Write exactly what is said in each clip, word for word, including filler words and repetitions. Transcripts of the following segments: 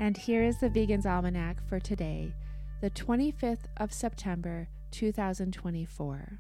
And here is the Vegan's Almanac for today, the twenty-fifth of September, two thousand twenty-four.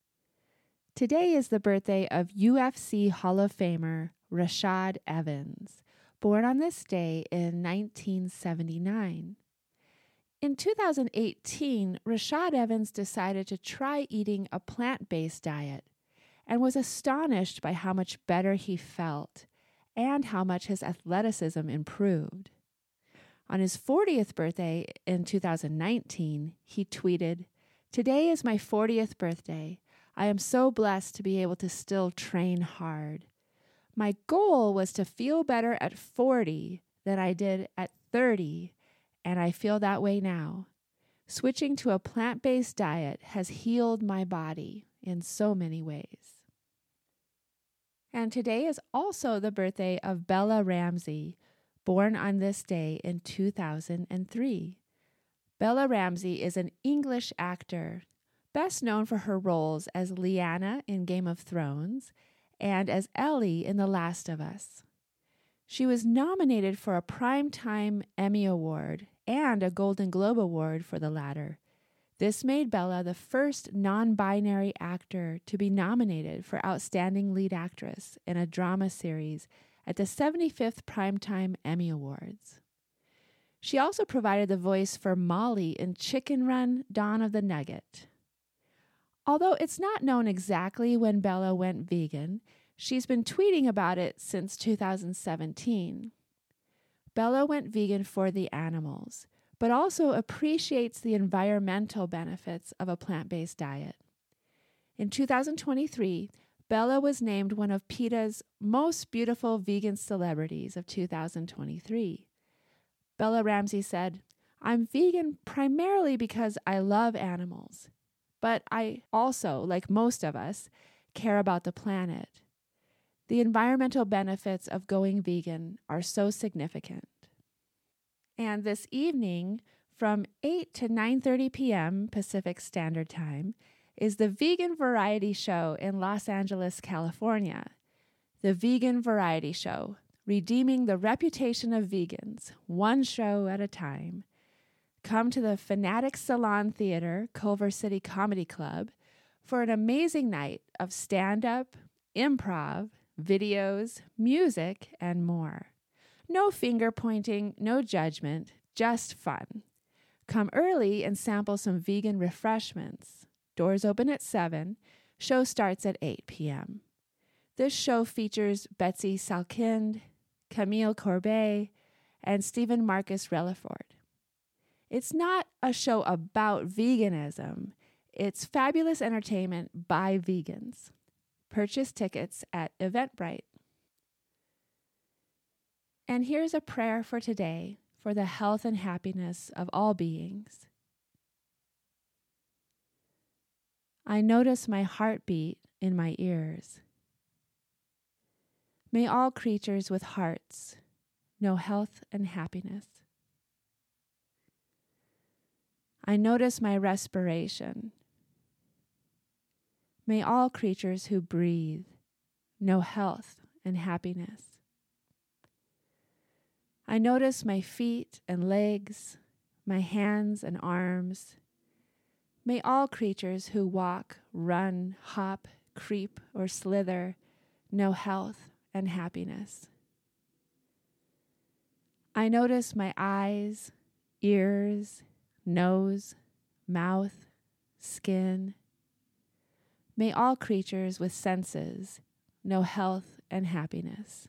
Today is the birthday of U F C Hall of Famer Rashad Evans, born on this day in nineteen seventy-nine. In two thousand eighteen, Rashad Evans decided to try eating a plant-based diet and was astonished by how much better he felt and how much his athleticism improved. On his fortieth birthday in two thousand nineteen, he tweeted, "Today is my fortieth birthday. I am so blessed to be able to still train hard. My goal was to feel better at forty than I did at thirty, and I feel that way now. Switching to a plant-based diet has healed my body in so many ways." And today is also the birthday of Bella Ramsey, born on this day in two thousand three. Bella Ramsey is an English actor, best known for her roles as Lyanna in Game of Thrones and as Ellie in The Last of Us. She was nominated for a Primetime Emmy Award and a Golden Globe Award for the latter. This made Bella the first non-binary actor to be nominated for Outstanding Lead Actress in a drama series at the seventy-fifth Primetime Emmy Awards. She also provided the voice for Molly in Chicken Run: Dawn of the Nugget. Although it's not known exactly when Bella went vegan, she's been tweeting about it since two thousand seventeen. Bella went vegan for the animals, but also appreciates the environmental benefits of a plant-based diet. In two thousand twenty-three, Bella was named one of PETA's most beautiful vegan celebrities of two thousand twenty-three. Bella Ramsey said, "I'm vegan primarily because I love animals, but I also, like most of us, care about the planet. The environmental benefits of going vegan are so significant." And this evening, from eight to nine thirty p.m. Pacific Standard Time, is the Vegan Variety Show in Los Angeles, California. The Vegan Variety Show, redeeming the reputation of vegans, one show at a time. Come to the Fanatic Salon Theater, Culver City Comedy Club, for an amazing night of stand-up, improv, videos, music, and more. No finger-pointing, no judgment, just fun. Come early and sample some vegan refreshments. Doors open at seven. Show starts at eight p.m. This show features Betsy Salkind, Camille Corbet, and Stephen Marcus Relaford. It's not a show about veganism. It's fabulous entertainment by vegans. Purchase tickets at Eventbrite. And here's a prayer for today for the health and happiness of all beings. I notice my heartbeat in my ears. May all creatures with hearts know health and happiness. I notice my respiration. May all creatures who breathe know health and happiness. I notice my feet and legs, my hands and arms. May all creatures who walk, run, hop, creep, or slither know health and happiness. I notice my eyes, ears, nose, mouth, skin. May all creatures with senses know health and happiness.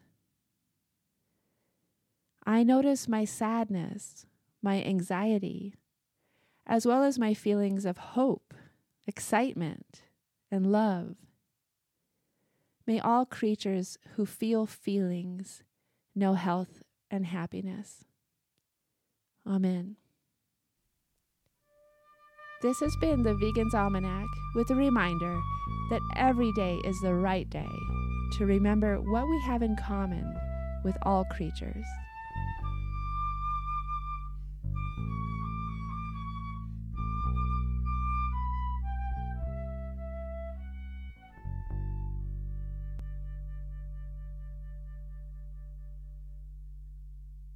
I notice my sadness, my anxiety, as well as my feelings of hope, excitement, and love. May all creatures who feel feelings know health and happiness. Amen. This has been the Vegan's Almanac with a reminder that every day is the right day to remember what we have in common with all creatures.